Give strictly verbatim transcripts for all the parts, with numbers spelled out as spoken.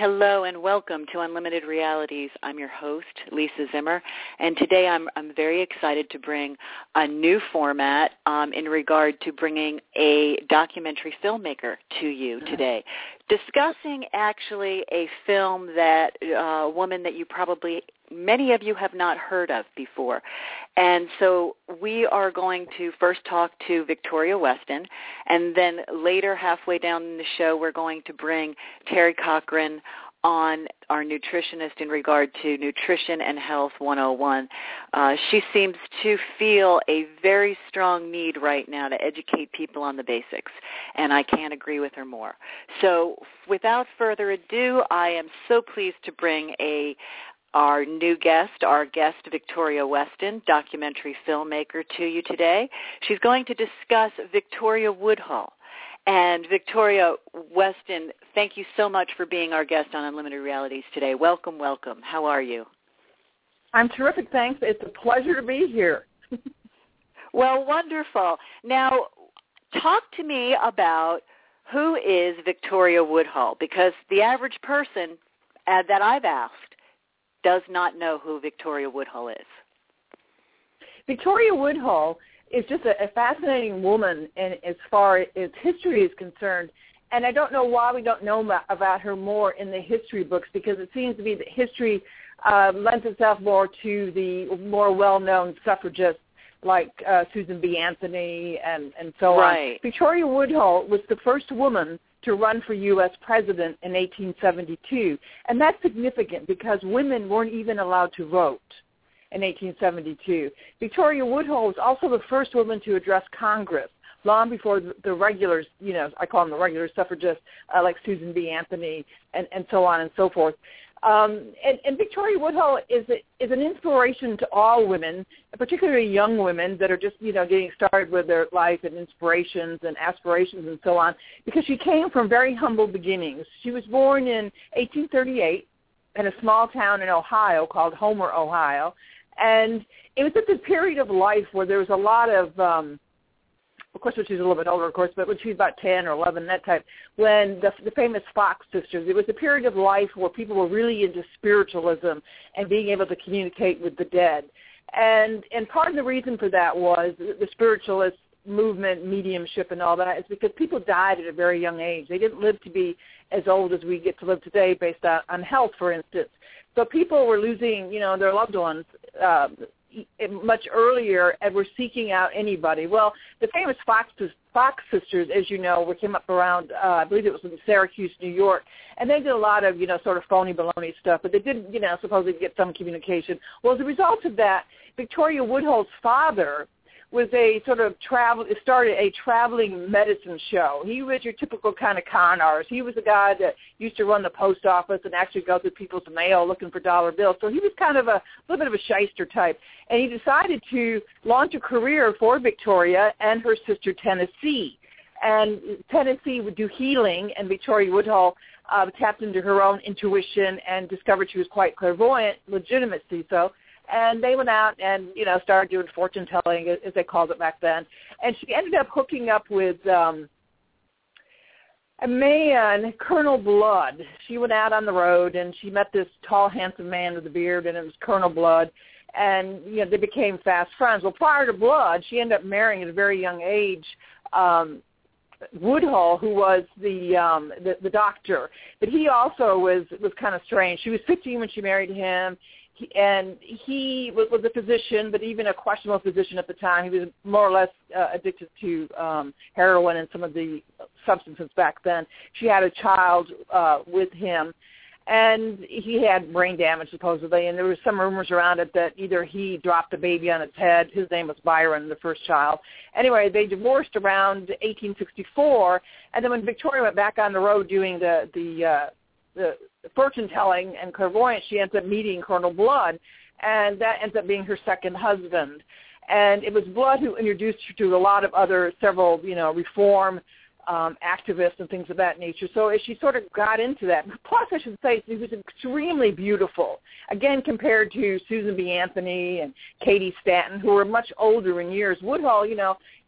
Hello and welcome to Unlimited Realities. I'm your host, Lisa Zimmer, and today I'm, I'm very excited to bring a new format um, in regard to bringing a documentary filmmaker to you today, discussing actually a film that uh, a woman that you probably many of you have not heard of before. And so we are going to first talk to Victoria Weston, and then later, halfway down the show, we're going to bring Terry Cochran on, our nutritionist, in regard to Nutrition and Health one oh one. Uh, she seems to feel a very strong need right now to educate people on the basics, and I can't agree with her more. So without further ado, I am so pleased to bring a our new guest, our guest Victoria Weston, documentary filmmaker, to you today. She's going to discuss Victoria Woodhull. And Victoria Weston, thank you so much for being our guest on Unlimited Realities today. Welcome, welcome. How are you? I'm terrific, thanks. It's a pleasure to be here. Well, wonderful. Now, talk to me about who is Victoria Woodhull, because the average person uh, that I've asked does not know who Victoria Woodhull is. Victoria Woodhull is just a, a fascinating woman in, as far as history is concerned, and I don't know why we don't know about, about her more in the history books, because it seems to be that history uh, lends itself more to the more well-known suffragists like uh, Susan B. Anthony and, and so right. on. Victoria Woodhull was the first woman to run for U S president in eighteen seventy-two. And that's significant because women weren't even allowed to vote in eighteen seventy-two. Victoria Woodhull was also the first woman to address Congress, long before the, the regulars, you know, I call them the regular suffragists, uh, like Susan B. Anthony and, and so on and so forth. Um, and, and Victoria Woodhull is a, is an inspiration to all women, particularly young women that are just, you know, getting started with their life and inspirations and aspirations and so on, because she came from very humble beginnings. She was born in eighteen thirty-eight in a small town in Ohio called Homer, Ohio, and it was at the period of life where there was a lot of um, of course, when she was a little bit older, of course, but when she was about ten or eleven, that type, when the, the famous Fox sisters, it was a period of life where people were really into spiritualism and being able to communicate with the dead. And and part of the reason for that was the spiritualist movement, mediumship, and all that is because people died at a very young age. They didn't live to be as old as we get to live today based on, on health, for instance. So people were losing, you know, their loved ones uh, much earlier and were seeking out anybody. Well, the famous Fox, Fox sisters, as you know, were came up around, uh, I believe it was in Syracuse, New York, and they did a lot of, you know, sort of phony baloney stuff, but they did, you know, supposedly get some communication. Well, as a result of that, Victoria Woodhull's father was a sort of travel, started a traveling medicine show. He was your typical kind of con artist. He was a guy that used to run the post office and actually go through people's mail looking for dollar bills. So he was kind of a little bit of a shyster type. And he decided to launch a career for Victoria and her sister Tennessee. And Tennessee would do healing, and Victoria Woodhull uh, tapped into her own intuition and discovered she was quite clairvoyant, legitimately so. And they went out and, you know, started doing fortune telling, as they called it back then. And she ended up hooking up with um, a man, Colonel Blood. She went out on the road and she met this tall, handsome man with a beard, and it was Colonel Blood. And, you know, they became fast friends. Well, prior to Blood, she ended up marrying at a very young age um, Woodhull, who was the, um, the the doctor. But he also was, was kind of strange. She was fifteen when she married him. He, and he was, was a physician, but even a questionable physician at the time. He was more or less uh, addicted to um, heroin and some of the substances back then. She had a child uh, with him, and he had brain damage, supposedly, and there was some rumors around it that either he dropped the baby on its head. His name was Byron, the first child. Anyway, they divorced around eighteen sixty-four, and then when Victoria went back on the road doing the, the uh, the fortune-telling and clairvoyance, she ends up meeting Colonel Blood, and that ends up being her second husband. And it was Blood who introduced her to a lot of other, several, you know, reform um, activists and things of that nature. So as she sort of got into that, plus I should say she was extremely beautiful, again, compared to Susan B. Anthony and Katie Stanton, who were much older in years. Woodhull, you know,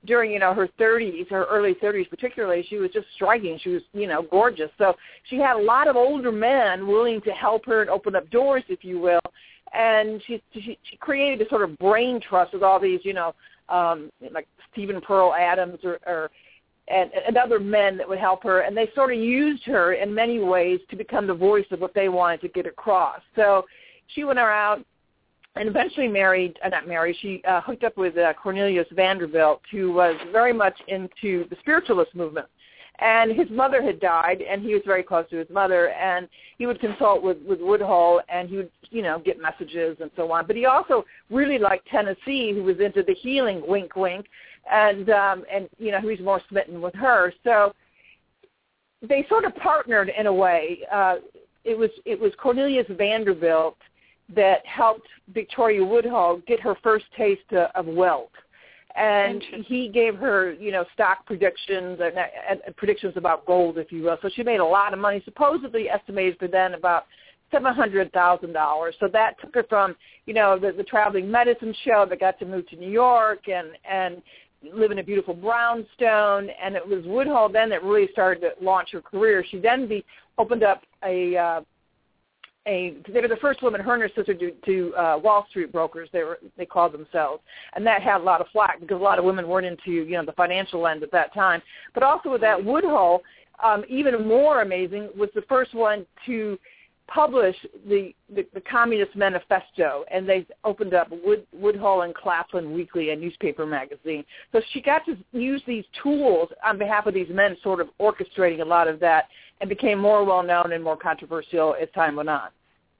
during, you know, her thirties, her early thirties particularly, she was just striking. She was, you know, gorgeous. So she had a lot of older men willing to help her and open up doors, if you will. And she she, she created a sort of brain trust with all these, you know, um, like Stephen Pearl Adams or, or and, and other men that would help her. And they sort of used her in many ways to become the voice of what they wanted to get across. So she went around and eventually married, uh, not married, she uh, hooked up with uh, Cornelius Vanderbilt, who was very much into the spiritualist movement. And his mother had died, and he was very close to his mother, and he would consult with, with Woodhull, and he would, you know, get messages and so on. But he also really liked Tennessee, who was into the healing, wink, wink, and, um, and you know, he was more smitten with her. So they sort of partnered in a way. Uh, it was it was Cornelius Vanderbilt that helped Victoria Woodhull get her first taste uh, of wealth. And he gave her, you know, stock predictions and, and predictions about gold, if you will. So she made a lot of money, supposedly estimated for then about seven hundred thousand dollars. So that took her from, you know, the, the traveling medicine show that got to move to New York and, and live in a beautiful brownstone. And it was Woodhull then that really started to launch her career. She then be, opened up a uh, A, they were the first woman, her and her sister, to, to uh, Wall Street brokers, they were they called themselves. And that had a lot of flack because a lot of women weren't into, you know, the financial end at that time. But also with that, Woodhull, um, even more amazing, was the first one to publish the, the, the Communist Manifesto. And they opened up Wood, Woodhull and Claflin Weekly, a newspaper magazine. So she got to use these tools on behalf of these men, sort of orchestrating a lot of that, and became more well-known and more controversial as time went on.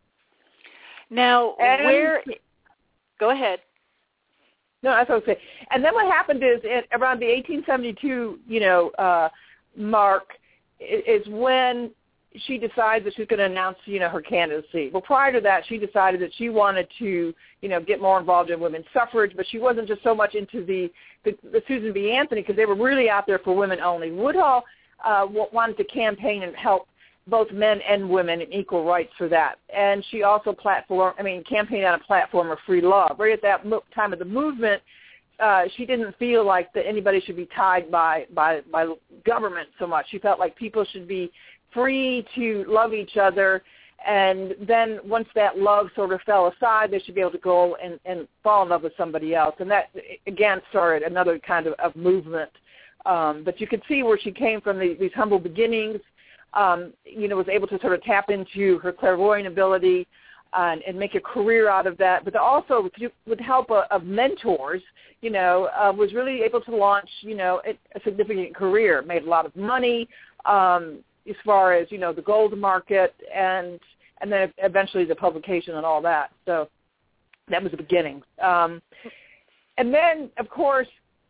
Now, and, where – go ahead. No, that's what I was saying. And then what happened is at around the eighteen seventy-two, you know, uh, mark is when she decides that she's going to announce, you know, her candidacy. Well, prior to that, she decided that she wanted to, you know, get more involved in women's suffrage, but she wasn't just so much into the, the, the Susan B. Anthony because they were really out there for women only. Woodhull Uh, wanted to campaign and help both men and women in equal rights for that. And she also platform, I mean, campaigned on a platform of free love. Right at that mo- time of the movement, uh, she didn't feel like that anybody should be tied by, by, by government so much. She felt like people should be free to love each other. And then once that love sort of fell aside, they should be able to go and, and fall in love with somebody else. And that, again, started another kind of, of movement. Um, but you could see where she came from, the, these humble beginnings, um, you know, was able to sort of tap into her clairvoyant ability uh, and make a career out of that. But also with, with the help of, of mentors, you know, uh, was really able to launch, you know, a, a significant career, made a lot of money um, as far as, you know, the gold market and and then eventually the publication and all that. So that was the beginning. Um, and then, of course,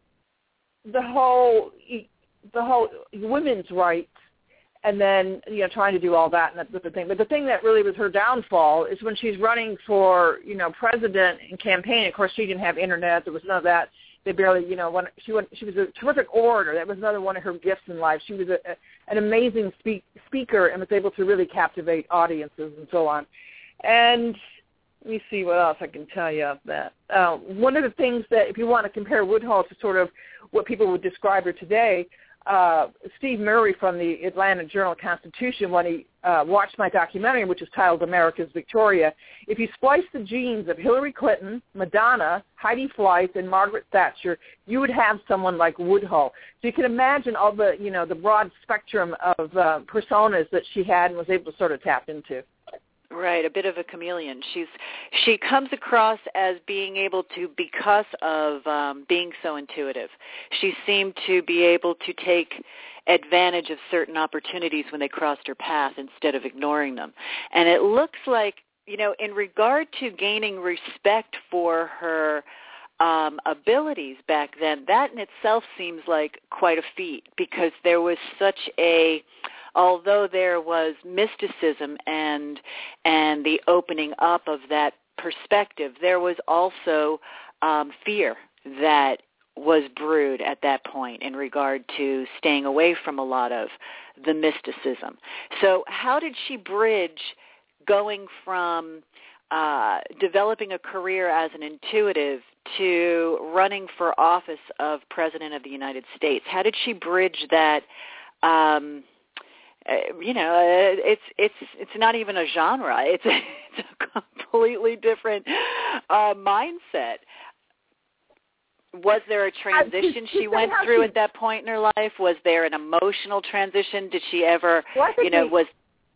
the whole the whole women's rights, and then, you know, trying to do all that and that's the thing. But the thing that really was her downfall is when she's running for, you know, president and campaign. Of course, she didn't have internet. There was none of that. They barely, you know, when she went, she was a terrific orator. That was another one of her gifts in life. She was a, a, an amazing speak, speaker and was able to really captivate audiences and so on. And let me see what else I can tell you of that. Uh, one of the things that, if you want to compare Woodhull to sort of what people would describe her today, uh, Steve Murray from the Atlanta Journal-Constitution, when he uh, watched my documentary, which is titled America's Victoria, if you splice the genes of Hillary Clinton, Madonna, Heidi Fleiss, and Margaret Thatcher, you would have someone like Woodhull. So you can imagine all the, you know, the broad spectrum of uh, personas that she had and was able to sort of tap into. Right, a bit of a chameleon. She's she comes across as being able to, because of um, being so intuitive, she seemed to be able to take advantage of certain opportunities when they crossed her path instead of ignoring them. And it looks like, you know, in regard to gaining respect for her um, abilities back then, that in itself seems like quite a feat, because there was such a although there was mysticism and and the opening up of that perspective, there was also um, fear that was brewed at that point in regard to staying away from a lot of the mysticism. So how did she bridge going from uh, developing a career as an intuitive to running for office of President of the United States? How did she bridge that? Um, uh, you know, uh, it's it's it's not even a genre. It's a, it's a completely different uh, mindset. Was there a transition she went through at that point in her life? Was there an emotional transition? Did she ever, well, you know, was...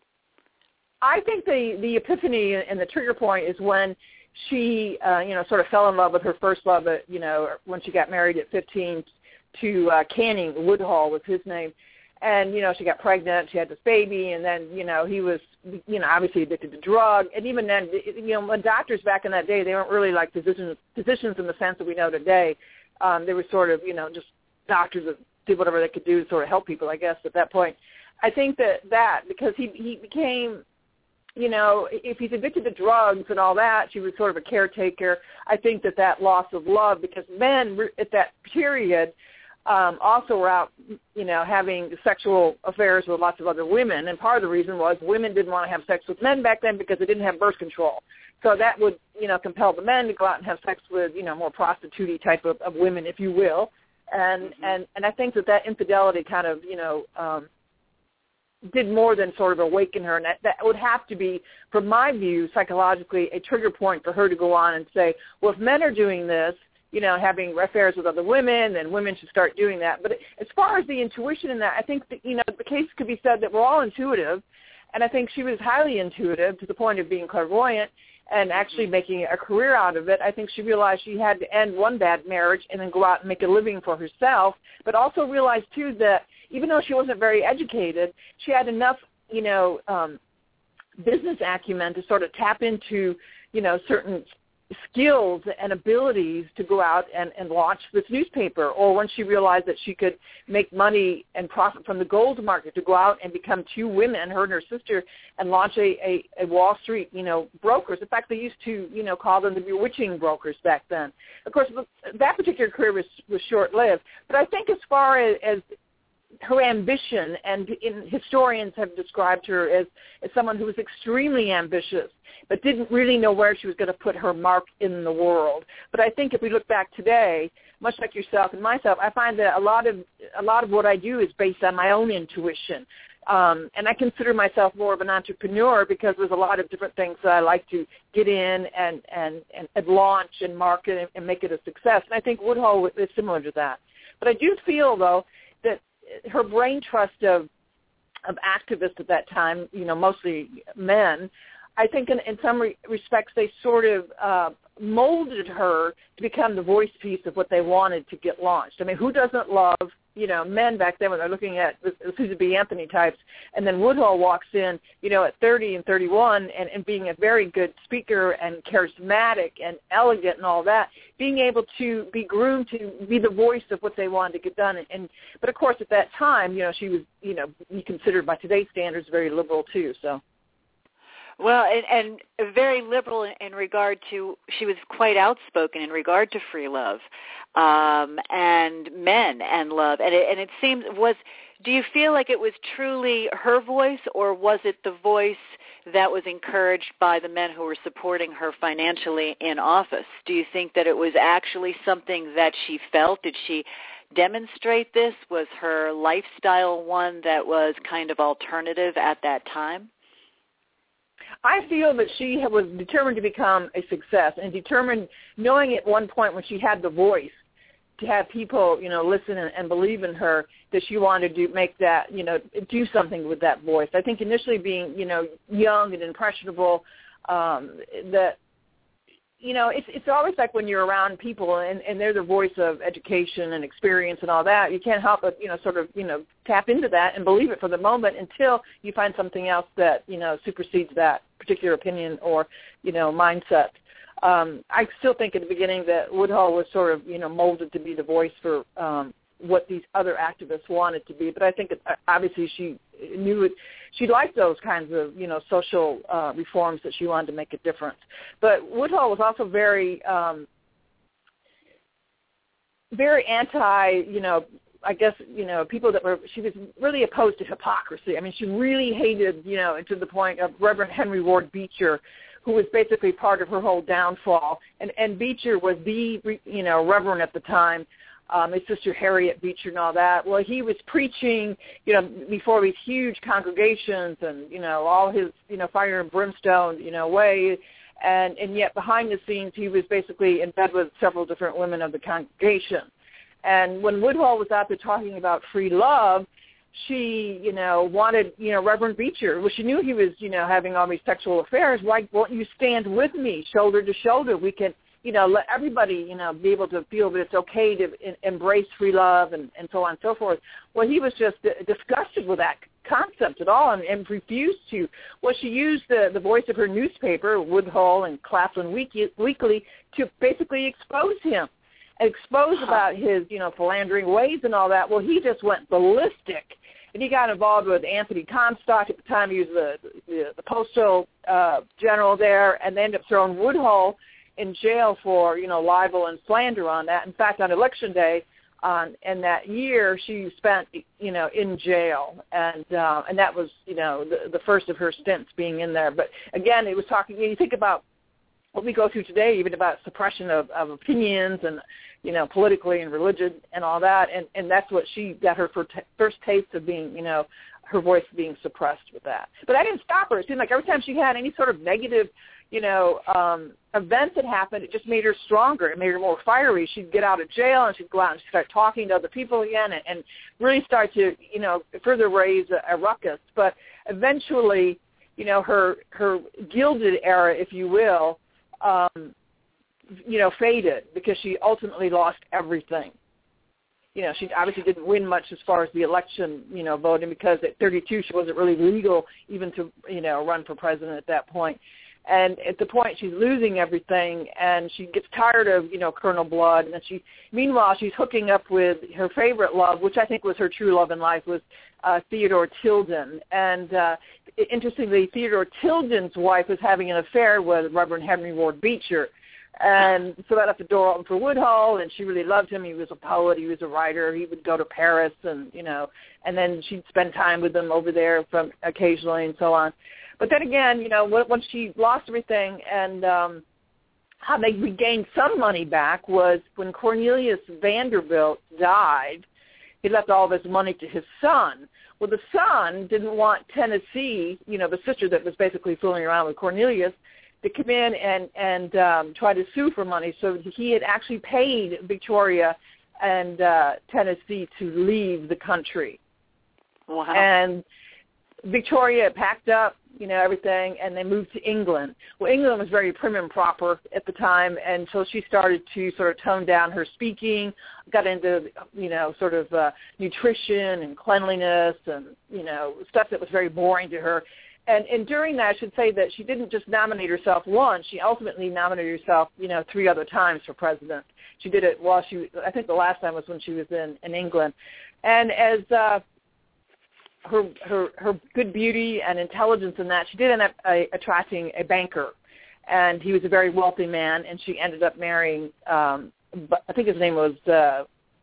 I think the, the epiphany and the trigger point is when she, uh, you know, sort of fell in love with her first love, at, you know, when she got married at fifteen to uh, Canning Woodhull was his name. And, you know, she got pregnant, she had this baby, and then, you know, he was, you know, obviously addicted to drug. And even then, you know, when doctors back in that day, they weren't really like physicians, physicians in the sense that we know today. Um, they were sort of, you know, just doctors that did whatever they could do to sort of help people, I guess, at that point. I think that that, because he, he became, you know, if he's addicted to drugs and all that, she was sort of a caretaker. I think that that loss of love, because men at that period um, also were out, you know, having sexual affairs with lots of other women. And part of the reason was women didn't want to have sex with men back then because they didn't have birth control. So that would, you know, compel the men to go out and have sex with, you know, more prostitute-y type of, of women, if you will. And, mm-hmm. and, and I think that that infidelity kind of, you know, um, did more than sort of awaken her. And that, that would have to be, from my view, psychologically, a trigger point for her to go on and say, well, if men are doing this, you know, having affairs with other women, then women should start doing that. But as far as the intuition in that, I think that, you know, the case could be said that we're all intuitive, and I think she was highly intuitive to the point of being clairvoyant and actually making a career out of it. I think she realized she had to end one bad marriage and then go out and make a living for herself, but also realized, too, that even though she wasn't very educated, she had enough, you know, um, business acumen to sort of tap into, you know, certain skills and abilities to go out and, and launch this newspaper. Or when she realized that she could make money and profit from the gold market, to go out and become two women, her and her sister, and launch a, a, a Wall Street, you know, brokers. In fact, they used to, you know, call them the bewitching brokers back then. Of course, that particular career was, was short-lived. But I think as far as, as her ambition, and in, historians have described her as, as someone who was extremely ambitious, but didn't really know where she was going to put her mark in the world. But I think if we look back today, much like yourself and myself, I find that a lot of a lot of what I do is based on my own intuition. Um, and I consider myself more of an entrepreneur because there's a lot of different things that I like to get in and, and, and, and launch and market and, and make it a success. And I think Woodhull is similar to that. But I do feel, though, that her brain trust of of activists at that time, you know, mostly men, I think in, in some re- respects they sort of uh, molded her to become the voice piece of what they wanted to get launched. I mean, who doesn't love, you know, men back then when they're looking at the Susan B. Anthony types, and then Woodhull walks in, you know, at thirty and thirty-one and, and being a very good speaker and charismatic and elegant and all that, being able to be groomed to be the voice of what they wanted to get done. And, and but, of course, at that time, you know, she was, you know, considered by today's standards very liberal too, so. Well, and, and very liberal in, in regard to, she was quite outspoken in regard to free love um, and men and love. And it, and it seems, was, do you feel like it was truly her voice, or was it the voice that was encouraged by the men who were supporting her financially in office? Do you think that it was actually something that she felt? Did she demonstrate this? Was her lifestyle one that was kind of alternative at that time? I feel that she was determined to become a success, and determined, knowing at one point when she had the voice to have people, you know, listen and, and believe in her, that she wanted to make that, you know, do something with that voice. I think initially being, you know, young and impressionable, um, that, you know, it's it's always like when you're around people and, and they're the voice of education and experience and all that, you can't help but, you know, sort of, you know, tap into that and believe it for the moment until you find something else that, you know, supersedes that particular opinion or, you know, mindset. Um, I still think at the beginning that Woodhull was sort of, you know, molded to be the voice for um, what these other activists wanted to be. But I think it, obviously she knew it. She liked those kinds of, you know, social uh, reforms that she wanted to make a difference. But Woodhull was also very, um, very anti, you know, I guess, you know, people that were, she was really opposed to hypocrisy. I mean, she really hated, you know, to the point of Reverend Henry Ward Beecher, who was basically part of her whole downfall. And, and Beecher was the, you know, reverend at the time, um, his sister Harriet Beecher and all that. Well, he was preaching, you know, before these huge congregations and, you know, all his, you know, fire and brimstone, you know, way. And, and yet behind the scenes, he was basically in bed with several different women of the congregation. And when Woodhull was out there talking about free love, she, you know, wanted, you know, Reverend Beecher. Well, she knew he was, you know, having all these sexual affairs. Why won't you stand with me, shoulder to shoulder? We can, you know, let everybody, you know, be able to feel that it's okay to in, embrace free love and, and so on and so forth. Well, he was just uh, disgusted with that concept at all and, and refused to. Well, she used the, the voice of her newspaper, Woodhull and Claflin Weekly, to basically expose him. Exposed about his, you know, philandering ways and all that. Well, he just went ballistic, and he got involved with Anthony Comstock. At the time, he was the the, the postal uh, general there, and they ended up throwing Woodhull in jail for, you know, libel and slander on that. In fact, on Election Day, on in that year, she spent, you know, in jail, and uh, and that was, you know, the, the first of her stints being in there. But again, it was talking. You think about what we go through today, even about suppression of, of opinions and, you know, politically and religion and all that, and, and that's what she got her first taste of being, you know, her voice being suppressed with that. But I didn't stop her. It seemed like every time she had any sort of negative, you know, um, event that happened, it just made her stronger. It made her more fiery. She'd get out of jail and she'd go out and she'd start talking to other people again and, and really start to, you know, further raise a, a ruckus. But eventually, you know, her her gilded era, if you will, um, you know, faded because she ultimately lost everything. You know, she obviously didn't win much as far as the election, you know, voting because at thirty-two she wasn't really legal even to, you know, run for president at that point. And at the point she's losing everything and she gets tired of, you know, Colonel Blood. And then she, meanwhile, she's hooking up with her favorite love, which I think was her true love in life, was uh, Theodore Tilden. And uh, interestingly, Theodore Tilden's wife was having an affair with Reverend Henry Ward Beecher. And so that left the door open for Woodhull, and she really loved him. He was a poet. He was a writer. He would go to Paris, and, you know, and then she'd spend time with him over there from occasionally and so on. But then again, you know, once she lost everything and um, how they regained some money back was when Cornelius Vanderbilt died, he left all of his money to his son. Well, the son didn't want Tennessee, you know, the sister that was basically fooling around with Cornelius, to come in and, and um, try to sue for money. So he had actually paid Victoria and uh, Tennessee to leave the country. Wow. And Victoria packed up, you know, everything, and they moved to England. Well, England was very prim and proper at the time, and so she started to sort of tone down her speaking, got into, you know, sort of uh, nutrition and cleanliness and, you know, stuff that was very boring to her. And, and during that, I should say that she didn't just nominate herself once. She ultimately nominated herself, you know, three other times for president. She did it while she, I think the last time was when she was in, in England. And as uh, her, her her good beauty and intelligence in that, she did end up uh, attracting a banker. And he was a very wealthy man, and she ended up marrying, um, I think his name was, uh,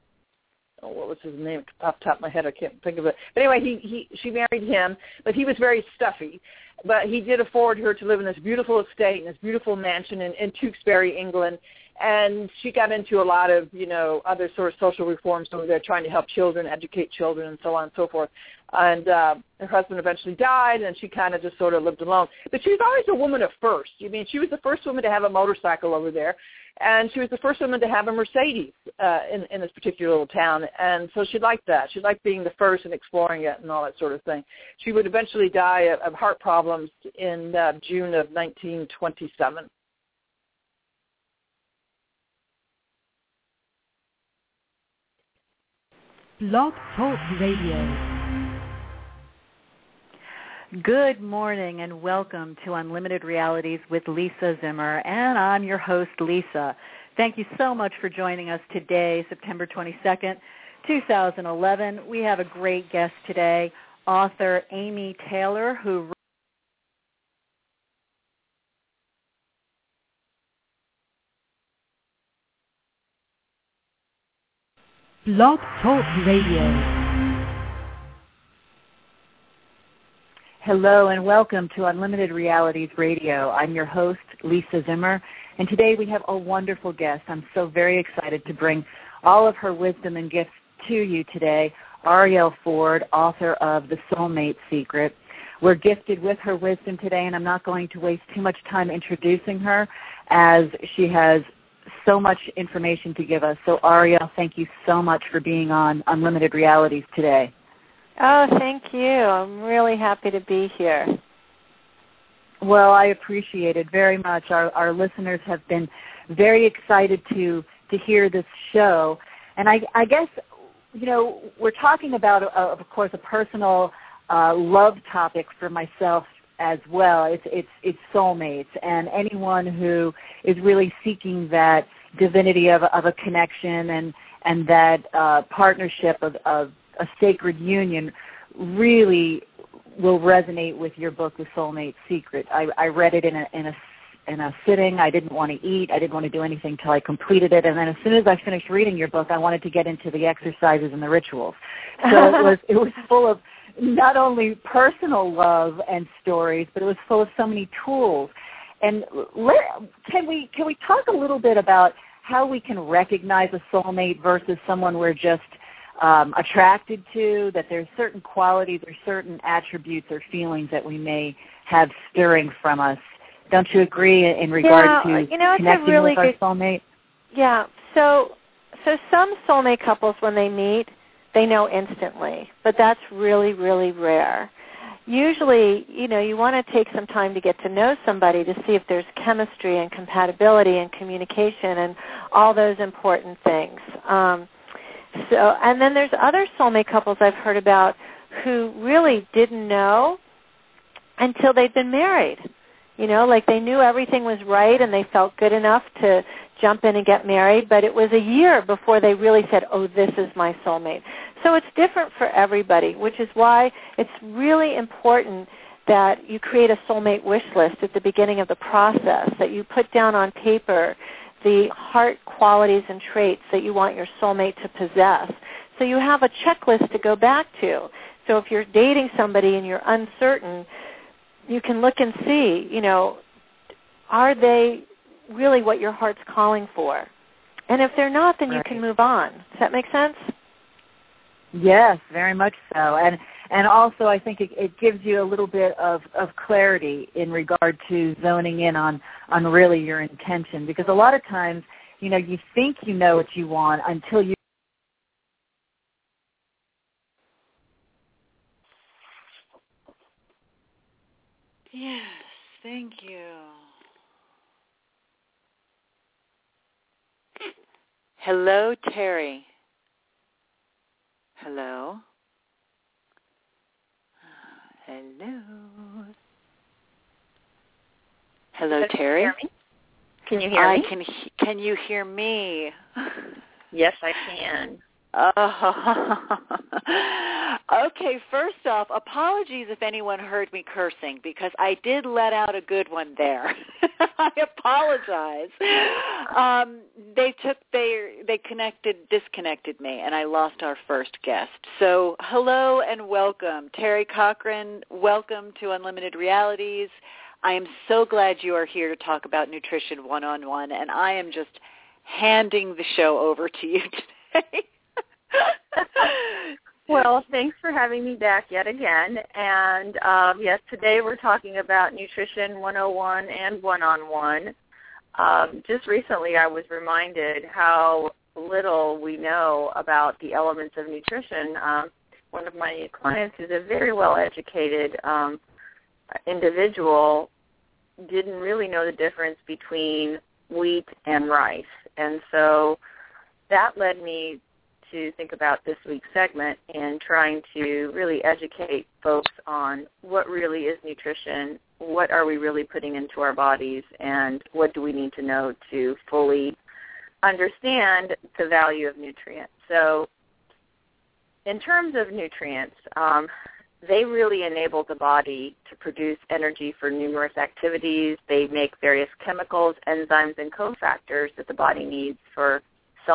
oh, what was his name? Off the top of my head, I can't think of it. But anyway, he, he she married him, but he was very stuffy. But he did afford her to live in this beautiful estate, in this beautiful mansion in, in Tewkesbury, England. And she got into a lot of, you know, other sort of social reforms over there, trying to help children, educate children, and so on and so forth. And uh, her husband eventually died, and she kind of just sort of lived alone. But she was always a woman of first. I mean, she was the first woman to have a motorcycle over there, and she was the first woman to have a Mercedes uh, in, in this particular little town. And so she liked that. She liked being the first and exploring it and all that sort of thing. She would eventually die of, of heart problems in uh, June of nineteen twenty-seven. Blog Talk Radio. Good morning and welcome to Unlimited Realities with Lisa Zimmer, and I'm your host, Lisa. Thank you so much for joining us today, September twenty-second, two thousand eleven. We have a great guest today, author Amy Taylor, who Blog Talk Radio. Hello and welcome to Unlimited Realities Radio. I'm your host, Lisa Zimmer, and today we have a wonderful guest. I'm so very excited to bring all of her wisdom and gifts to you today, Arielle Ford, author of The Soulmate Secret. We're gifted with her wisdom today, and I'm not going to waste too much time introducing her as she has so much information to give us. So, Arielle, thank you so much for being on Unlimited Realities today. Oh, thank you. I'm really happy to be here. Well, I appreciate it very much. Our, our listeners have been very excited to to hear this show. And I, I guess, you know, we're talking about, uh, of course, a personal uh, love topic for myself as well. It's, it's, it's soulmates, and anyone who is really seeking that divinity of, of a connection and, and that uh, partnership of, of a sacred union really will resonate with your book, The Soulmate Secret. I, I read it in a, in a in a sitting. I didn't want to eat. I didn't want to do anything until I completed it. And then as soon as I finished reading your book, I wanted to get into the exercises and the rituals. So it was it was full of not only personal love and stories, but it was full of so many tools. And let, can we can we talk a little bit about how we can recognize a soulmate versus someone we're just Um, attracted to, that there's certain qualities or certain attributes or feelings that we may have stirring from us. Don't you agree in regard yeah, to you know, connecting really with our good, soulmate? Yeah, so so some soulmate couples, when they meet, they know instantly, but that's really, really rare. Usually, you know, you want to take some time to get to know somebody to see if there's chemistry and compatibility and communication and all those important things. Um, So, and then there's other soulmate couples I've heard about who really didn't know until they'd been married. You know, like they knew everything was right and they felt good enough to jump in and get married, but it was a year before they really said, oh, this is my soulmate. So it's different for everybody, which is why it's really important that you create a soulmate wish list at the beginning of the process, that you put down on paper the heart qualities and traits that you want your soulmate to possess. So you have a checklist to go back to. So if you're dating somebody and you're uncertain, you can look and see, you know, are they really what your heart's calling for? And if they're not, then right. you can move on. Does that make sense? Yes, very much so. And and also I think it, it gives you a little bit of, of clarity in regard to zoning in on, on really your intention. Because a lot of times, you know, you think you know what you want until you Yes, thank you. Hello, Terry. Hello. Hello. Hello, Can Terry. You hear me? Can you hear I me? can. Can you hear me? Yes, I can. Oh. Okay, first off, apologies if anyone heard me cursing because I did let out a good one there. I apologize. Um, they took they they connected disconnected me and I lost our first guest. So hello and welcome. Terry Cochran, welcome to Unlimited Realities. I am so glad you are here to talk about nutrition one-on-one, and I am just handing the show over to you today. Well, thanks for having me back yet again. And um, yes, today we're talking about Nutrition one oh one and one-on-one. Um, just recently I was reminded how little we know about the elements of nutrition. Um, one of my clients is a very well-educated um, individual, didn't really know the difference between wheat and rice. And so that led me to think about this week's segment and trying to really educate folks on what really is nutrition, what are we really putting into our bodies, and what do we need to know to fully understand the value of nutrients. So in terms of nutrients, um, they really enable the body to produce energy for numerous activities. They make various chemicals, enzymes, and cofactors that the body needs for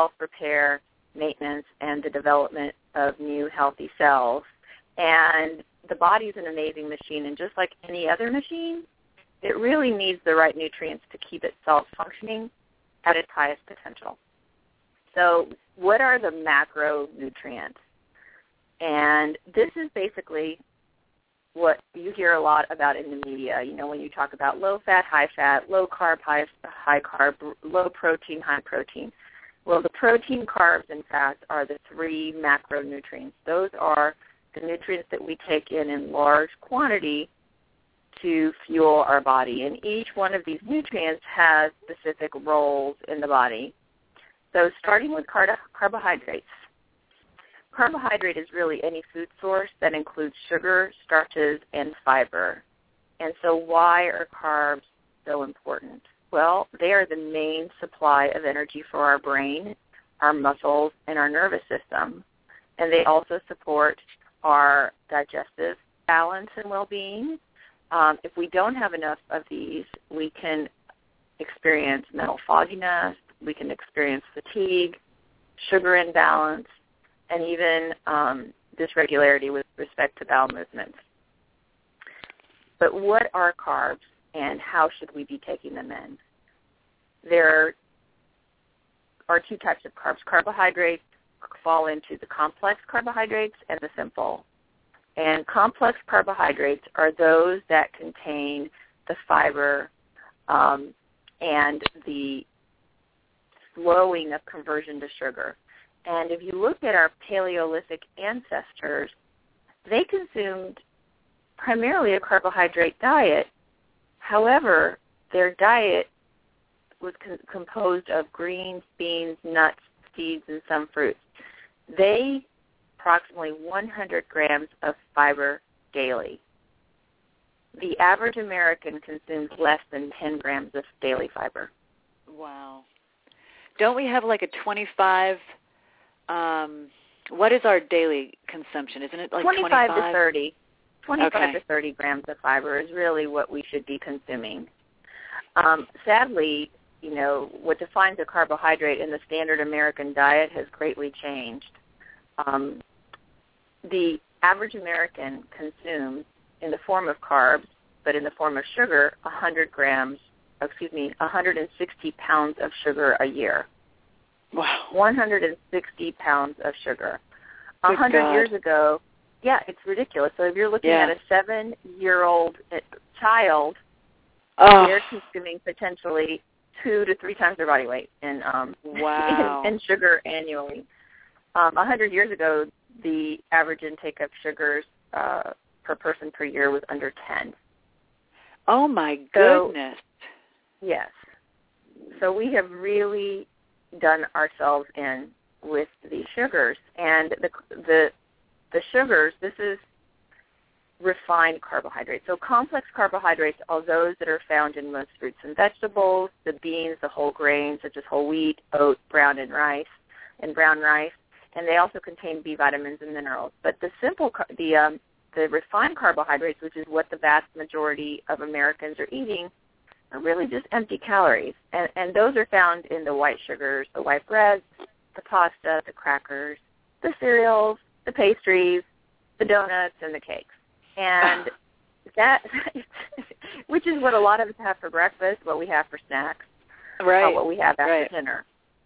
self-repair, maintenance, and the development of new healthy cells. And the body is an amazing machine, and just like any other machine, it really needs the right nutrients to keep itself functioning at its highest potential. So what are the macronutrients? And this is basically what you hear a lot about in the media, you know, when you talk about low-fat, high-fat, low-carb, high, high-carb, low-protein, high-protein. Well, the protein, carbs, and fats are the three macronutrients. Those are the nutrients that we take in in large quantity to fuel our body. And each one of these nutrients has specific roles in the body. So starting with car- carbohydrates. Carbohydrate is really any food source that includes sugar, starches, and fiber. And so why are carbs so important? Well, they are the main supply of energy for our brain, our muscles, and our nervous system. And they also support our digestive balance and well-being. Um, if we don't have enough of these, we can experience mental fogginess, we can experience fatigue, sugar imbalance, and even um, dysregularity with respect to bowel movements. But what are carbs, and how should we be taking them in? There are two types of carbs. Carbohydrates fall into the complex carbohydrates and the simple. And complex carbohydrates are those that contain the fiber um, and the slowing of conversion to sugar. And if you look at our Paleolithic ancestors, they consumed primarily a carbohydrate diet. However, their diet was con- composed of greens, beans, nuts, seeds, and some fruits. They approximately one hundred grams of fiber daily. The average American consumes less than ten grams of daily fiber. Wow. Don't we have like a twenty-five, um, what is our daily consumption? Isn't it like twenty-five, twenty-five to thirty. twenty-five okay. to thirty grams of fiber is really what we should be consuming. Um, sadly, you know, what defines a carbohydrate in the standard American diet has greatly changed. Um, the average American consumes, in the form of carbs, but in the form of sugar, one hundred grams, excuse me, one hundred sixty pounds of sugar a year. Wow. one hundred sixty pounds of sugar. Good A hundred God. years ago, yeah, it's ridiculous. So if you're looking Yeah. at a seven-year-old child, Oh. they're consuming potentially two to three times their body weight in um, Wow. in, in sugar annually. Um, a hundred years ago, the average intake of sugars uh, per person per year was under ten. Oh, my So- goodness. Yes. So we have really done ourselves in with these sugars. And the the the sugars, this is refined carbohydrates. So complex carbohydrates are those that are found in most fruits and vegetables, the beans, the whole grains, such as whole wheat, oat, brown and rice, and brown rice. And they also contain B vitamins and minerals. But the simple, the um, the refined carbohydrates, which is what the vast majority of Americans are eating, are really just empty calories. And, and those are found in the white sugars, the white breads, the pasta, the crackers, the cereals, the pastries, the donuts, and the cakes. And that, which is what a lot of us have for breakfast, what we have for snacks, Right. uh, what we have after right. dinner.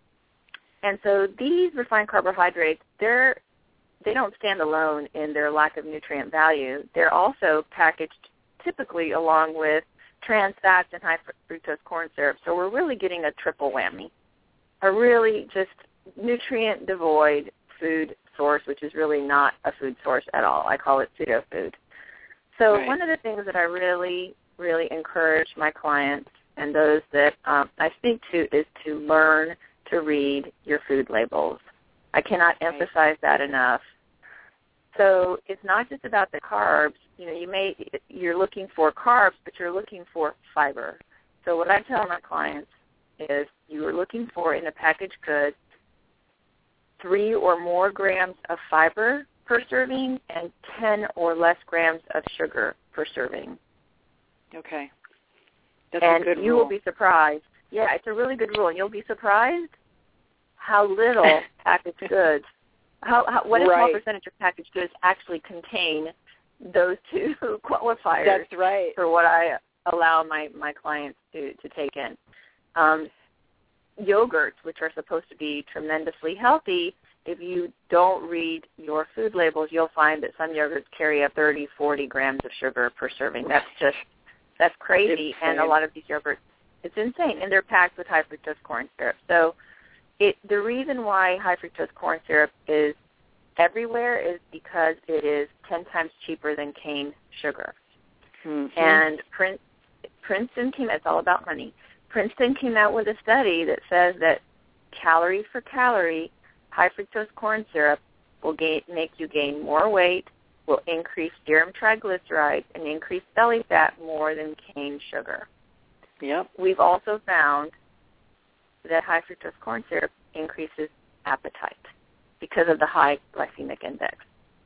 And so these refined carbohydrates, they're, they don't stand alone in their lack of nutrient value. They're also packaged typically along with trans fats and high fructose corn syrup. So we're really getting a triple whammy, a really just nutrient-devoid food source, which is really not a food source at all. I call it pseudo-food. So Right. one of the things that I really, really encourage my clients and those that um, I speak to is to learn to read your food labels. I cannot Right. emphasize that enough. So it's not just about the carbs. You know, you may you're looking for carbs, but you're looking for fiber. So what I tell my clients is you are looking for in a packaged good three or more grams of fiber per serving and ten or less grams of sugar per serving. Okay. That's and a good you rule. will be surprised. Yeah, it's a really good rule, and you'll be surprised how little packaged goods, how, how what a small Right. percentage of packaged goods actually contain those two qualifiers. That's right. For what I allow my, my clients to, to take in. Um, yogurts, which are supposed to be tremendously healthy, if you don't read your food labels, you'll find that some yogurts carry up thirty, forty grams of sugar per serving. That's just, that's crazy. And a lot of these yogurts, it's insane. And they're packed with high fructose corn syrup. So it, the reason why high fructose corn syrup is everywhere is because it is ten times cheaper than cane sugar. Mm-hmm. And Prince, Princeton came, it's all about money. Princeton came out with a study that says that calorie for calorie, high fructose corn syrup will gain, make you gain more weight, will increase serum triglycerides, and increase belly fat more than cane sugar. Yep. We've also found that high fructose corn syrup increases appetite because of the high glycemic index.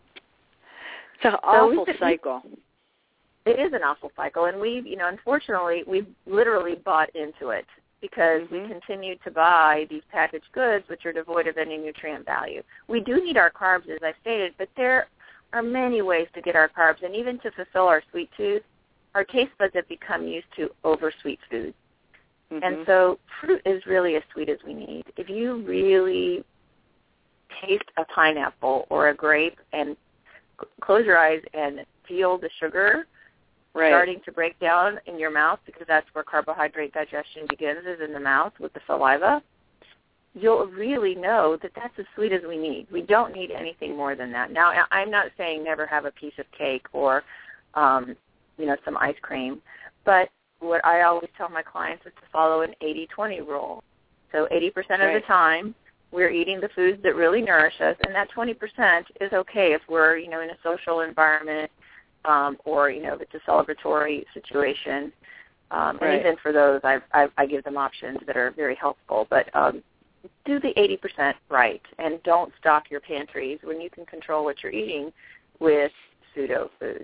It's an awful so cycle. It is an awful cycle, and we've, you know, unfortunately, we've literally bought into it because mm-hmm. we continue to buy these packaged goods which are devoid of any nutrient value. We do need our carbs, as I stated, but there are many ways to get our carbs, and even to fulfill our sweet tooth, our taste buds have become used to over-sweet foods. Mm-hmm. And so fruit is really as sweet as we need. If you really taste a pineapple or a grape and c- close your eyes and feel the sugar right. starting to break down in your mouth, because that's where carbohydrate digestion begins, is in the mouth with the saliva, you'll really know that that's as sweet as we need. We don't need anything more than that. Now, I'm not saying never have a piece of cake or, um, you know, some ice cream, but what I always tell my clients is to follow an eighty twenty rule. So eighty percent right. of the time, we're eating the foods that really nourish us, and that twenty percent is okay if we're, you know, in a social environment um, or, you know, if it's a celebratory situation. Um, right. And even for those, I, I, I give them options that are very helpful. But um, do the eighty percent right, and don't stock your pantries when you can control what you're eating with pseudo foods.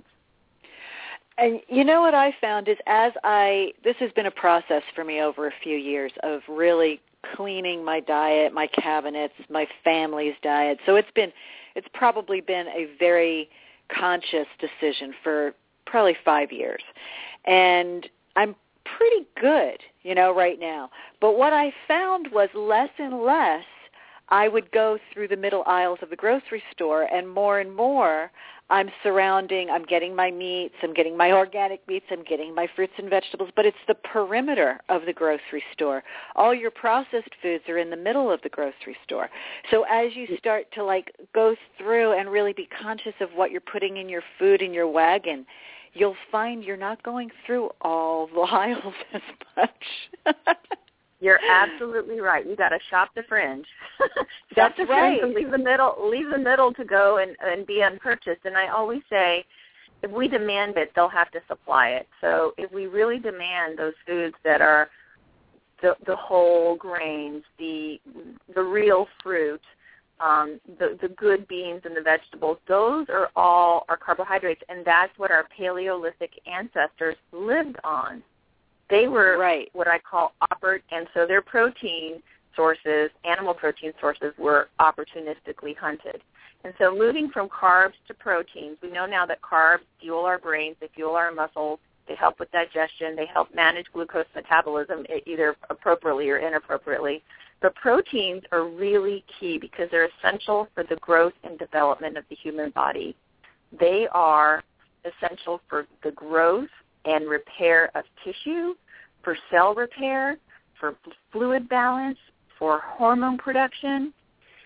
And you know what I found is as I, this has been a process for me over a few years of really cleaning my diet, my cabinets, my family's diet. So it's been, it's probably been a very conscious decision for probably five years. And I'm pretty good, you know, right now. But what I found was less and less I would go through the middle aisles of the grocery store, and more and more I'm surrounding, I'm getting my meats, I'm getting my organic meats, I'm getting my fruits and vegetables, but it's the perimeter of the grocery store. All your processed foods are in the middle of the grocery store. So as you start to like go through and really be conscious of what you're putting in your food in your wagon, you'll find you're not going through all the aisles as much. You're absolutely right. You got to shop the fringe. That's the right. Fringe and leave the middle. Leave the middle to go and, and be unpurchased. And I always say, if we demand it, they'll have to supply it. So if we really demand those foods that are the the whole grains, the the real fruit, um, the the good beans and the vegetables, those are all our carbohydrates, and that's what our Paleolithic ancestors lived on. They were right. what I call oppor- and so their protein sources, animal protein sources, were opportunistically hunted. And so moving from carbs to proteins, we know now that carbs fuel our brains, they fuel our muscles, they help with digestion, they help manage glucose metabolism either appropriately or inappropriately. But proteins are really key because they're essential for the growth and development of the human body. They are essential for the growth and repair of tissue, for cell repair, for fluid balance, for hormone production,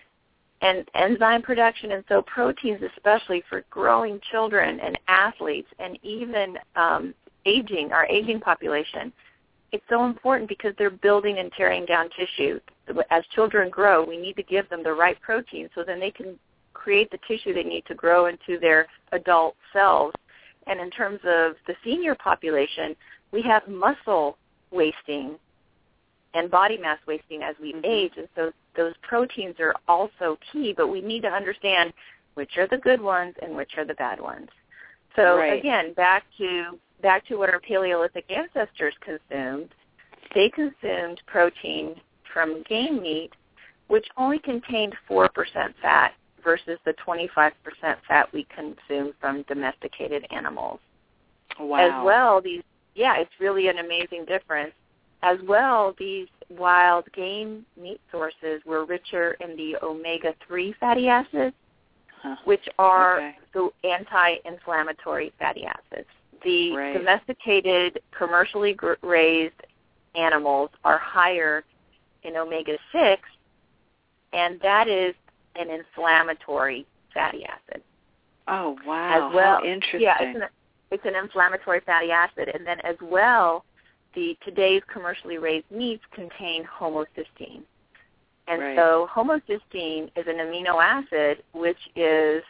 and enzyme production. And so proteins, especially for growing children and athletes and even um, aging, our aging population, it's so important because they're building and tearing down tissue. As children grow, we need to give them the right protein so then they can create the tissue they need to grow into their adult selves. And in terms of the senior population, we have muscle wasting and body mass wasting as we mm-hmm. age, and so those proteins are also key, but we need to understand which are the good ones and which are the bad ones. So right. again, back to back to what our Paleolithic ancestors consumed, they consumed protein from game meat, which only contained four percent fat versus the twenty-five percent fat we consume from domesticated animals. Wow. As well, these yeah, it's really an amazing difference. As well, these wild game meat sources were richer in the omega three fatty acids, huh. which are okay. the anti-inflammatory fatty acids. The right. domesticated, commercially gr- raised animals are higher in omega six, and that is an inflammatory fatty acid. Oh, wow. As well, how interesting. Yeah, it's an, it's an inflammatory fatty acid. And then as well, the today's commercially raised meats contain homocysteine. And right. so homocysteine is an amino acid which is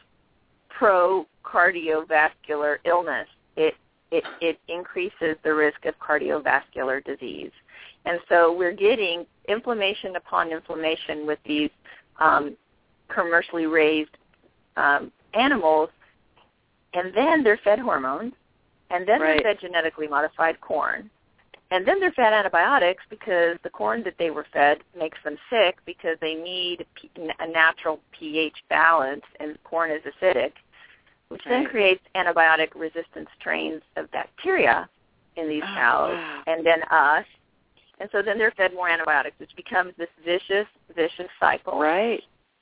pro-cardiovascular illness. It, it, it increases the risk of cardiovascular disease. And so we're getting inflammation upon inflammation with these um, commercially raised um, animals, and then they're fed hormones, and then right. they're fed genetically modified corn, and then they're fed antibiotics because the corn that they were fed makes them sick because they need a natural pH balance, and corn is acidic, which right. then creates antibiotic-resistant strains of bacteria in these oh, cows, wow. and then us. And so then they're fed more antibiotics, which becomes this vicious, vicious cycle. Right.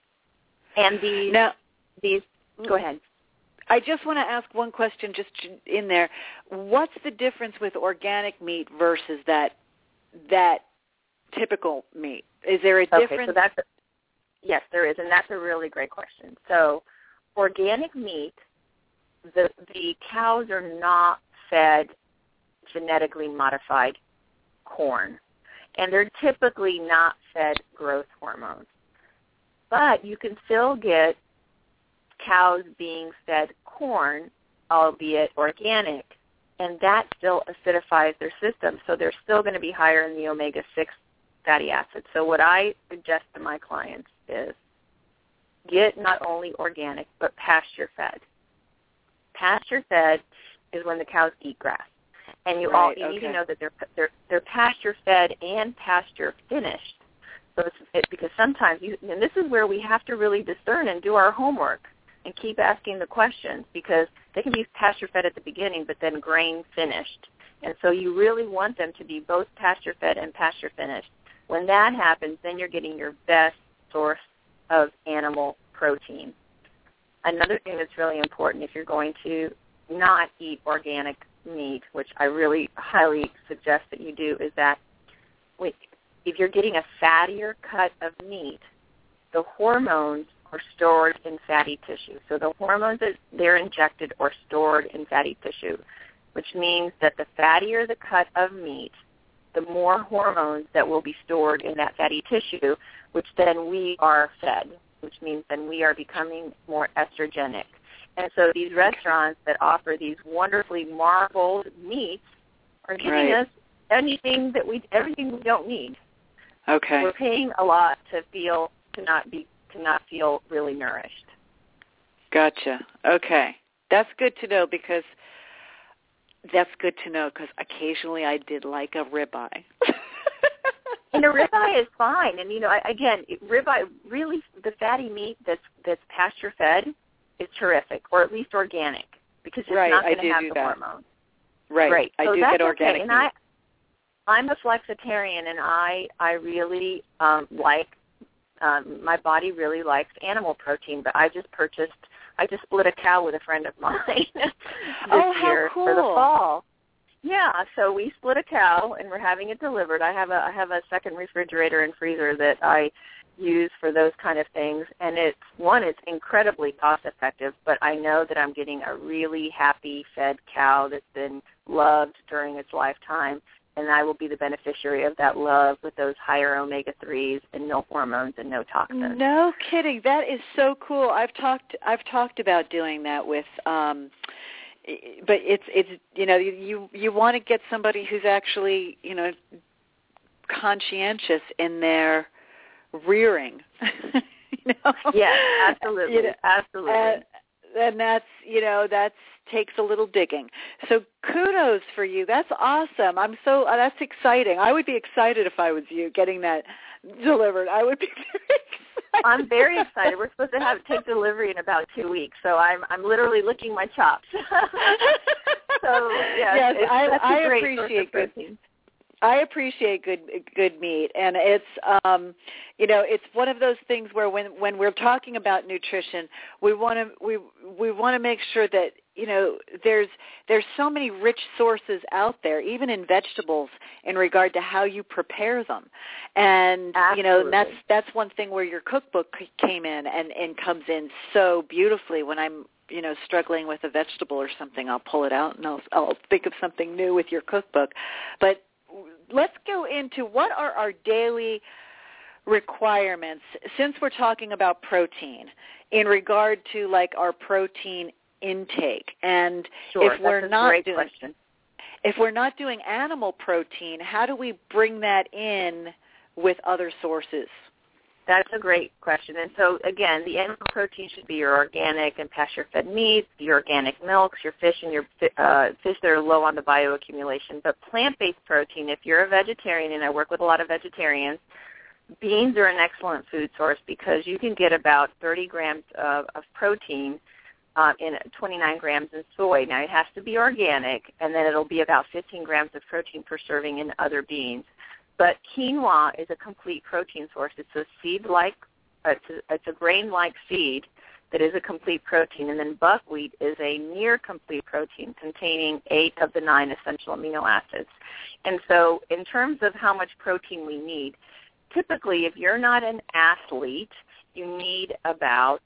And these, now, these, go ahead. I just want to ask one question just in there. What's the difference with organic meat versus that that typical meat? Is there a okay, difference? So that's a, yes, there is, and that's a really great question. So organic meat, the the cows are not fed genetically modified corn, and they're typically not fed growth hormones. But you can still get cows being fed corn, albeit organic, and that still acidifies their system, so they're still going to be higher in the omega six fatty acids. So what I suggest to my clients is get not only organic, but pasture-fed. Pasture-fed is when the cows eat grass. And you right, all you okay. need to know that they're they're they're pasture-fed and pasture-finished. So it's it, because sometimes you and this is where we have to really discern and do our homework and keep asking the questions, because they can be pasture-fed at the beginning, but then grain-finished. And so you really want them to be both pasture-fed and pasture-finished. When that happens, then you're getting your best source of animal protein. Another thing that's really important if you're going to not eat organic meat, which I really highly suggest that you do, is that if you're getting a fattier cut of meat, the hormones are stored in fatty tissue. So the hormones that they're injected are stored in fatty tissue, which means that the fattier the cut of meat, the more hormones that will be stored in that fatty tissue, which then we are fed, which means then we are becoming more estrogenic. And so these restaurants that offer these wonderfully marbled meats are giving right. us anything that we, everything we don't need. Okay. We're paying a lot to feel to not be to not feel really nourished. Gotcha. Okay, that's good to know because that's good to know because occasionally I did like a ribeye. And a ribeye is fine, and you know, again, ribeye really the fatty meat that's that's pasture fed is terrific, or at least organic, because it's right, not going to have do the that. hormones. Right, right. I so do that's get organic okay. And meat. I, I'm a flexitarian, and I I really um, like um, my body really likes animal protein, but I just purchased I just split a cow with a friend of mine this oh, how year cool. for the fall. Yeah, so we split a cow, and we're having it delivered. I have a I have a second refrigerator and freezer that I use for those kind of things, and it's one, it's incredibly cost effective, but I know that I'm getting a really happy fed cow that's been loved during its lifetime, and I will be the beneficiary of that love with those higher omega threes and no hormones and no toxins. No kidding. That is so cool. I've talked I've talked about doing that with um but it's it's you know, you you want to get somebody who's actually, you know, conscientious in their rearing. you know? Yes, absolutely. You know, absolutely. And, and that's, you know, that takes a little digging. So kudos for you. That's awesome. I'm so, uh, that's exciting. I would be excited if I was you getting that delivered. I would be very I'm very excited. We're supposed to have take delivery in about two weeks, so I'm I'm literally licking my chops. So yes, yes it's, I, that's I a great appreciate source of good. protein. I appreciate good good meat, and it's um, you know it's one of those things where when when we're talking about nutrition, we want to we we want to make sure that you know there's there's so many rich sources out there, even in vegetables, in regard to how you prepare them, and Absolutely. you know that's that's one thing where your cookbook came in and and comes in so beautifully. When I'm you know struggling with a vegetable or something, I'll pull it out and I'll I'll think of something new with your cookbook, but let's go into what are our daily requirements, since we're talking about protein, in regard to like our protein intake. And sure, if we're that's a not great doing question. if we're not doing animal protein, how do we bring that in with other sources? That's a great question. And so, again, the animal protein should be your organic and pasture-fed meats, your organic milks, your fish, and your uh, fish that are low on the bioaccumulation. But plant-based protein, if you're a vegetarian, and I work with a lot of vegetarians, beans are an excellent food source because you can get about thirty grams of, of protein uh, in twenty-nine grams in soy. Now, it has to be organic, and then it'll be about fifteen grams of protein per serving in other beans. But quinoa is a complete protein source. It's a seed-like, it's a, it's a grain-like seed that is a complete protein. And then buckwheat is a near-complete protein containing eight of the nine essential amino acids. And so in terms of how much protein we need, typically if you're not an athlete, you need about,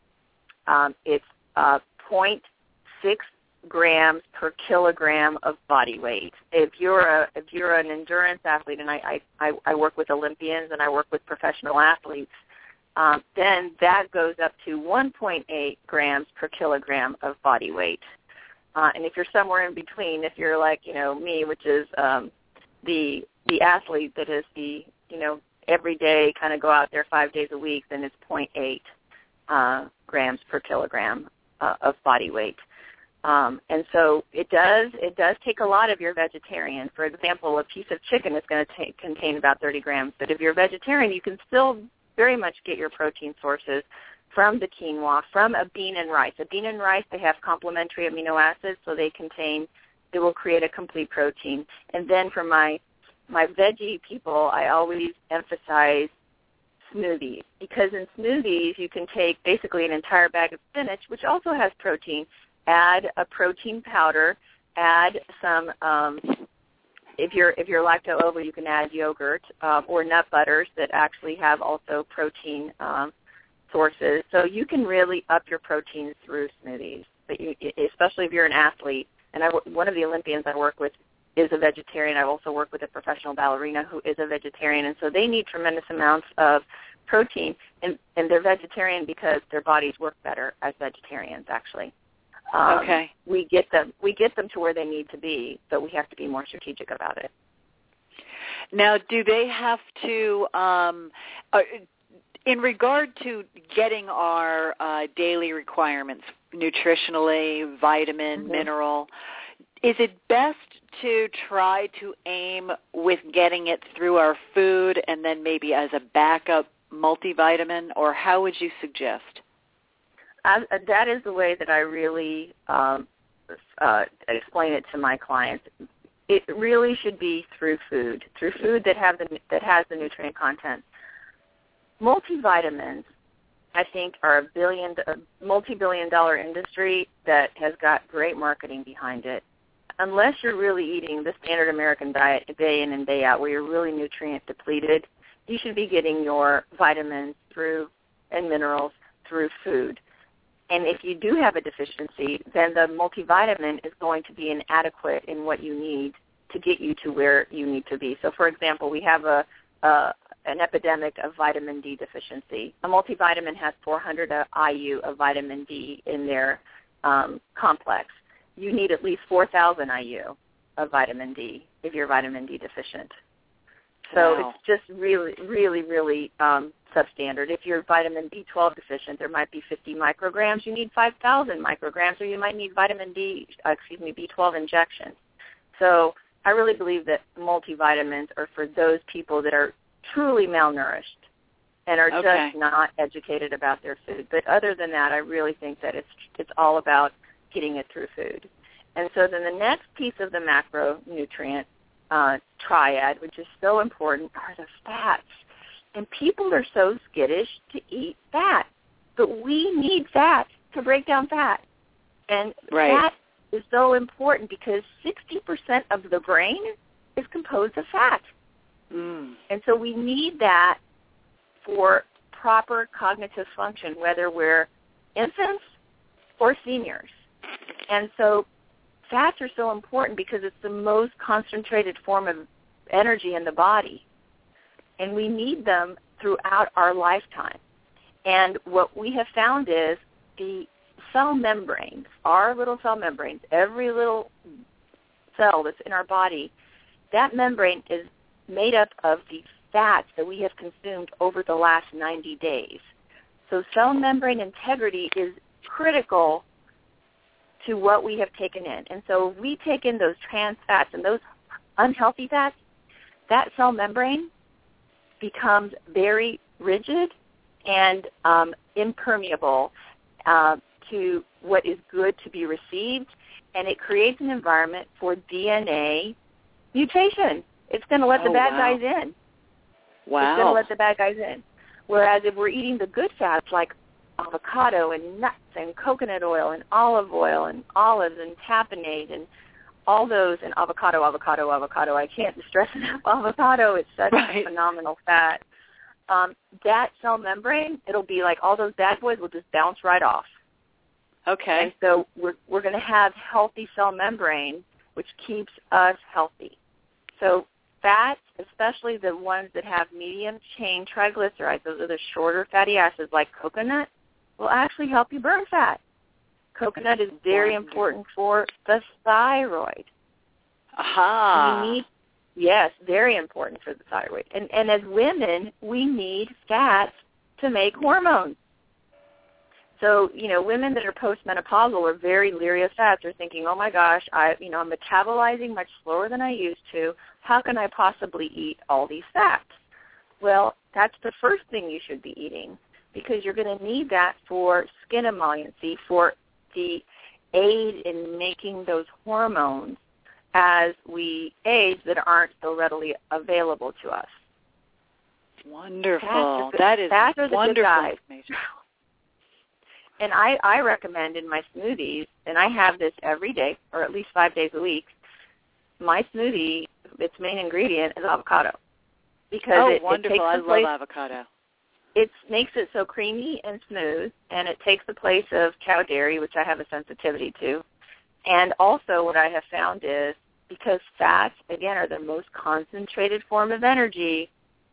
um, it's uh, zero point six grams per kilogram of body weight. If you're a if you're an endurance athlete, and I I, I work with Olympians and I work with professional athletes, um, then that goes up to one point eight grams per kilogram of body weight. Uh, and if you're somewhere in between, if you're like you know me, which is um, the the athlete that is the you know every day kind of go out there five days a week, then it's zero point eight uh, grams per kilogram uh, of body weight. Um, and so it does it does take a lot of your vegetarian. For example, a piece of chicken is going to t- contain about thirty grams. But if you're a vegetarian, you can still very much get your protein sources from the quinoa, from a bean and rice. A bean and rice, they have complementary amino acids, so they contain, they will create a complete protein. And then for my, my veggie people, I always emphasize smoothies, because in smoothies you can take basically an entire bag of spinach, which also has protein, add a protein powder, add some, um, if you're if you're lacto ovo, you can add yogurt uh, or nut butters that actually have also protein um, sources. So you can really up your proteins through smoothies, but you, especially if you're an athlete. And I, one of the Olympians I work with is a vegetarian. I also work with a professional ballerina who is a vegetarian, and so they need tremendous amounts of protein, and, and they're vegetarian because their bodies work better as vegetarians, actually. Um, okay. We get them. We get them to where they need to be, but we have to be more strategic about it. Now, do they have to, um, uh, in regard to getting our uh, daily requirements, nutritionally, vitamin, mm-hmm. mineral, is it best to try to aim with getting it through our food and then maybe as a backup multivitamin, or how would you suggest? I, that is the way that I really um, uh, explain it to my clients. It really should be through food, through food that have the that has the nutrient content. Multivitamins, I think, are a billion, a multi-billion dollar industry that has got great marketing behind it. Unless you're really eating the standard American diet day in and day out, where you're really nutrient depleted, you should be getting your vitamins through and minerals through food. And if you do have a deficiency, then the multivitamin is going to be inadequate in what you need to get you to where you need to be. So, for example, we have a, a an epidemic of vitamin D deficiency. A multivitamin has four hundred I U of vitamin D in their um, complex. You need at least four thousand I U of vitamin D if you're vitamin D deficient. So wow. It's just really, really, really um, substandard. If you're vitamin B twelve deficient, there might be fifty micrograms. You need five thousand micrograms, or you might need vitamin D, uh, excuse me, B twelve injections. So I really believe that multivitamins are for those people that are truly malnourished and are Okay. just not educated about their food. But other than that, I really think that it's it's all about getting it through food. And so then the next piece of the macronutrient uh, triad, which is so important, are the fats. And people are so skittish to eat fat. But we need fat to break down fat. And Right. fat is so important because sixty percent of the brain is composed of fat. Mm. And so we need that for proper cognitive function, whether we're infants or seniors. And so fats are so important because it's the most concentrated form of energy in the body. And we need them throughout our lifetime. And what we have found is the cell membranes, our little cell membranes, every little cell that's in our body, that membrane is made up of the fats that we have consumed over the last ninety days. So cell membrane integrity is critical to what we have taken in. And so if we take in those trans fats and those unhealthy fats, that cell membrane becomes very rigid and um, impermeable uh, to what is good to be received, and it creates an environment for D N A mutation. It's going to let Oh, the bad wow. guys in. Wow. It's going to let the bad guys in. Whereas if we're eating the good fats like avocado and nuts and coconut oil and olive oil and olives and tapenade and all those, and avocado, avocado, avocado, I can't stress enough, avocado is such Right. a phenomenal fat. Um, that cell membrane, it'll be like all those bad boys will just bounce right off. Okay. And so we're, we're going to have healthy cell membrane, which keeps us healthy. So fats, especially the ones that have medium-chain triglycerides, those are the shorter fatty acids like coconut, will actually help you burn fat. Coconut is very Wonderful. important for the thyroid. Aha. We need, yes, very important for the thyroid. And, and as women, we need fats to make hormones. So, you know, women that are postmenopausal are very leery of fats. They're thinking, oh, my gosh, I, you know, I'm metabolizing much slower than I used to. How can I possibly eat all these fats? Well, that's the first thing you should be eating because you're going to need that for skin emolliency, for the aid in making those hormones as we age that aren't so readily available to us. Wonderful. Fats are the- That is fats are the good wonderful guys. information. And I, I recommend in my smoothies, and I have this every day, or at least five days a week, my smoothie, its main ingredient is avocado. Because Oh, it, wonderful. it takes I the love place, avocado. it makes it so creamy and smooth, and it takes the place of cow dairy, which I have a sensitivity to. And also what I have found is because fats, again, are the most concentrated form of energy,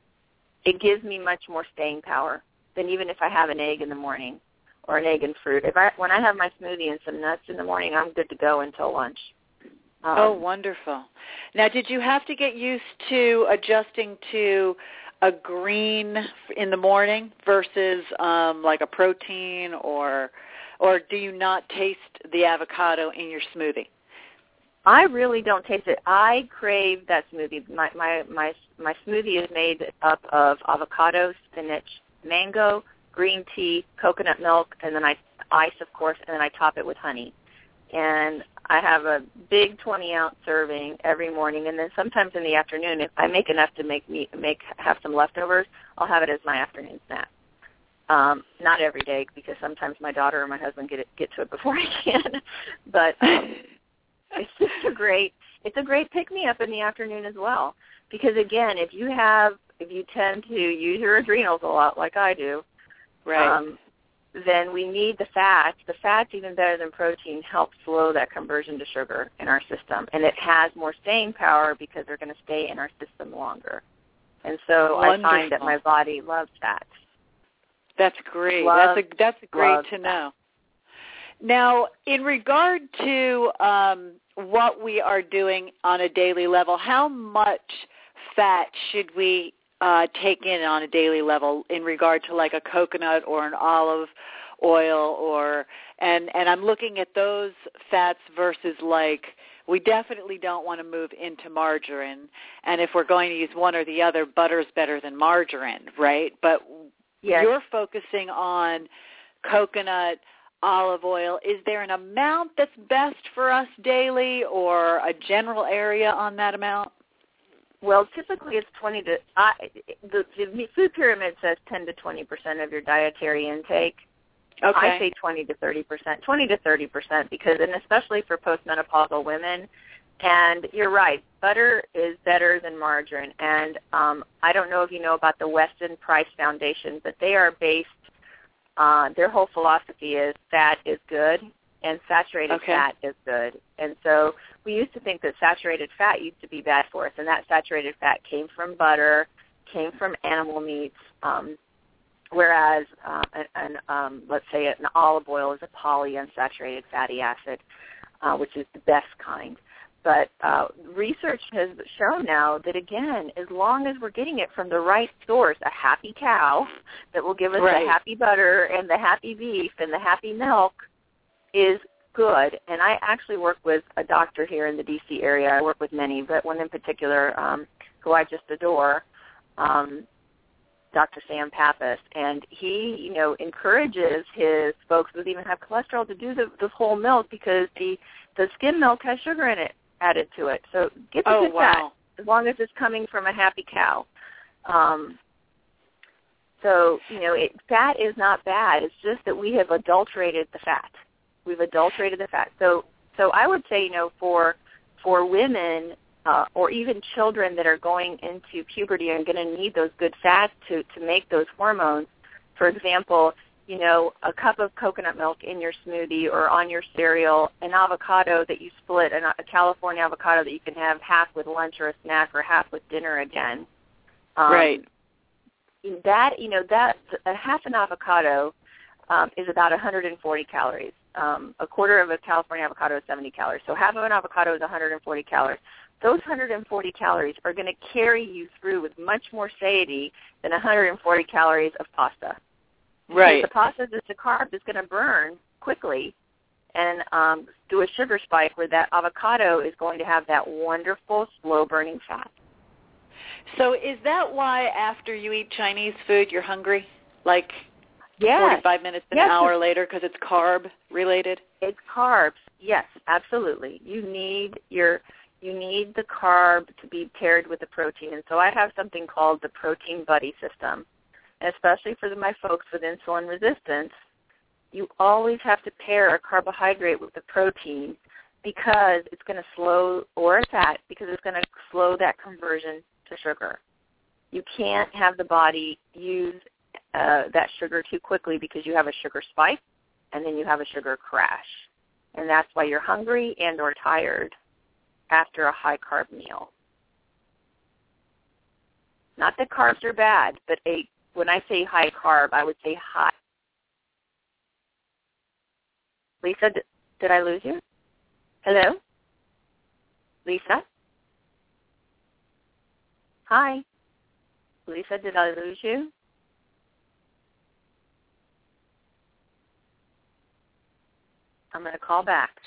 it gives me much more staying power than even if I have an egg in the morning or an egg and fruit. If I when I have my smoothie and some nuts in the morning, I'm good to go until lunch. Um, Oh, wonderful. Now, did you have to get used to adjusting to a green in the morning versus um, like a protein, or or do you not taste the avocado in your smoothie? I really don't taste it. I crave that smoothie. My my my my smoothie is made up of avocado, spinach, mango, green tea, coconut milk, and then I ice, of course, and then I top it with honey. And I have a big twenty-ounce serving every morning, and then sometimes in the afternoon, if I make enough to make me make have some leftovers, I'll have it as my afternoon snack. Um, not every day because sometimes my daughter or my husband get it, get to it before I can, but um, it's just a great it's a great pick me up in the afternoon as well. Because again, if you have if you tend to use your adrenals a lot like I do, Right. um, then we need the fats. The fats, even better than protein, help slow that conversion to sugar in our system. And it has more staying power because they're going to stay in our system longer. And so Wonderful. I find that my body loves fats. That's great. Love, that's a, that's great love to fat. know. Now, in regard to um, what we are doing on a daily level, how much fat should we uh, take in on a daily level in regard to like a coconut or an olive oil, or and and I'm looking at those fats versus like we definitely don't want to move into margarine, and if we're going to use one or the other, butter's better than margarine, right? But yes. you're focusing on coconut, olive oil. Is there an amount that's best for us daily or a general area on that amount? Well, typically it's twenty to I, the, the food pyramid says ten to twenty percent of your dietary intake. Okay. I say twenty to thirty percent, twenty to thirty percent, because, and especially for postmenopausal women. And you're right, butter is better than margarine. And um, I don't know if you know about the Weston Price Foundation, but they are based. Uh, their whole philosophy is fat is good and saturated okay. fat is good. And so we used to think that saturated fat used to be bad for us, and that saturated fat came from butter, came from animal meats, um, whereas uh, an, an, um, let's say an olive oil is a polyunsaturated fatty acid, uh, which is the best kind. But uh, research has shown now that, again, as long as we're getting it from the right source, a happy cow that will give us right. the happy butter and the happy beef and the happy milk is good. And I actually work with a doctor here in the D C area. I work with many, but one in particular um, who I just adore, um, Doctor Sam Pappas. And he, you know, encourages his folks that even have cholesterol to do the, the whole milk because the, the skim milk has sugar in it added to it. So get the oh, good wow. fat as long as it's coming from a happy cow. Um, so, you know, it, fat is not bad. It's just that we have adulterated the fat. We've adulterated the fat. So so I would say, you know, for for women uh, or even children that are going into puberty and going to need those good fats to, to make those hormones, for example, you know, a cup of coconut milk in your smoothie or on your cereal, an avocado that you split, an, a California avocado that you can have half with lunch or a snack or half with dinner again. Um, right. That, you know, that a half an avocado um, is about one hundred forty calories. Um, a quarter of a California avocado is seventy calories. So half of an avocado is one hundred forty calories. Those one hundred forty calories are going to carry you through with much more satiety than one hundred forty calories of pasta. Right. Because the pasta that's a carb is going to burn quickly and um, do a sugar spike, where that avocado is going to have that wonderful slow-burning fat. So is that why after you eat Chinese food you're hungry? Like yes. forty-five minutes, an yes. hour later because it's carb related? It's carbs. Yes, absolutely. You need your you need the carb to be paired with the protein. And so I have something called the Protein Buddy system. And especially for the, my folks with insulin resistance, you always have to pair a carbohydrate with the protein because it's going to slow, or a fat, because it's going to slow that conversion to sugar. You can't have the body use uh, that sugar too quickly because you have a sugar spike and then you have a sugar crash. And that's why you're hungry and or tired after a high-carb meal. Not that carbs are bad, but a when I say high carb, I would say high. Lisa, did, did I lose you? Hello? Lisa? Hi. Lisa, did I lose you? I'm going to call back.